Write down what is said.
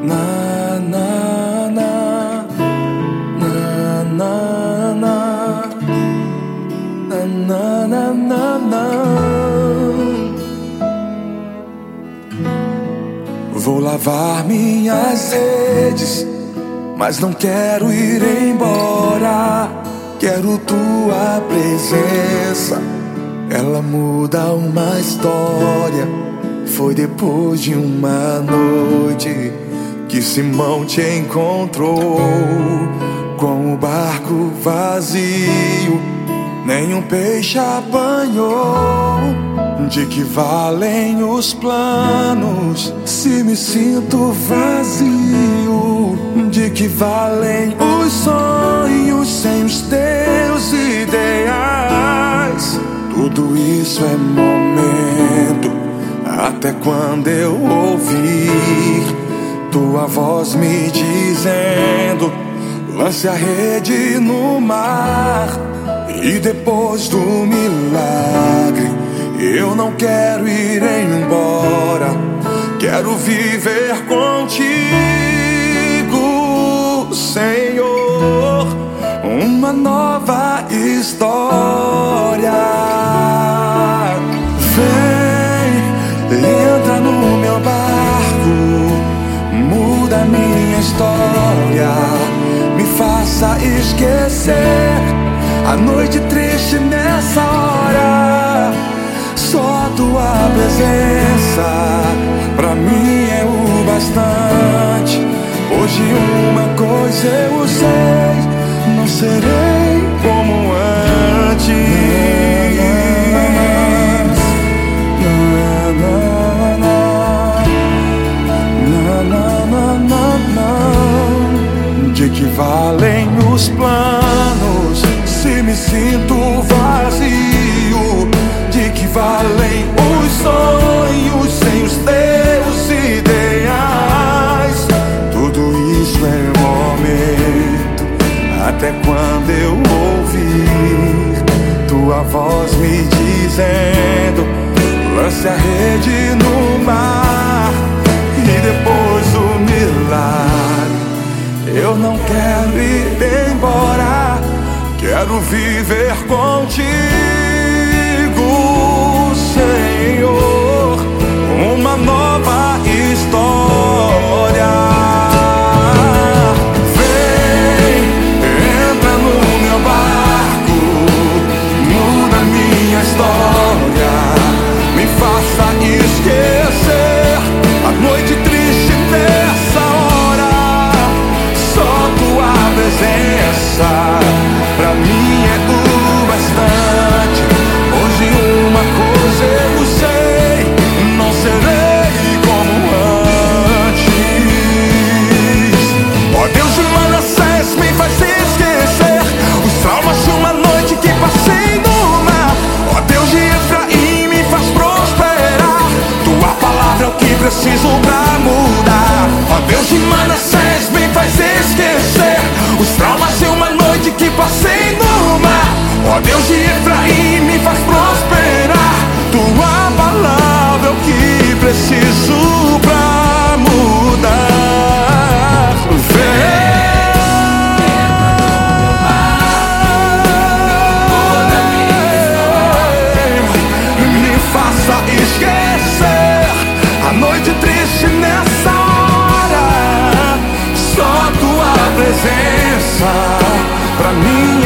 Vou lavar minhas redes, mas não quero ir embora. Quero tua presença, ela muda uma história. Foi depois de uma noite que Simão te encontrou, com o barco vazio, nenhum peixe apanhou. De que valem os planos se me sinto vazio? De que valem os sonhos sem os teus ideais? Tudo isso é momento, até quando eu ouvir tua voz me dizendo: lance a rede no mar. E depois do milagre eu não quero ir embora. Quero viver contigo, Senhor, uma nova história. Vem, entra no meu barco, muda minha história. Me faça esquecer a noite triste nessa hora. Só tua presença pra mim é o bastante. Hoje uma coisa eu sei, não serei como antes. De que valem os planos se me sinto vazio? De que valem os sonhos sem os teus ideais? Tudo isso é momento, até quando eu ouvir tua voz me dizendo: lance a rede no mar. E depois do milagre eu não quero ir embora. Quero viver contigo, Senhor, uma nova história. Vem, entra no meu barco, muda minha história. Me faça esquecer a noite triste nessa hora. Só tua presença pra mim é o bastante. Hoje uma coisa eu sei, não serei como antes. Ó Deus de Manassés, me faz esquecer os traumas de uma noite que passei no mar. Ó Deus de Efraim, me faz prosperar. Tua palavra é o que preciso pra mudar. Ó Deus de Manassés, me faz esquecer os traumas de uma noite que passei no mar. Ó Deus de Efraim, me faz prosperar. Tua palavra é o que preciso pra mudar. Vem, me faça esquecer a noite triste nessa hora. Só tua presença pra mim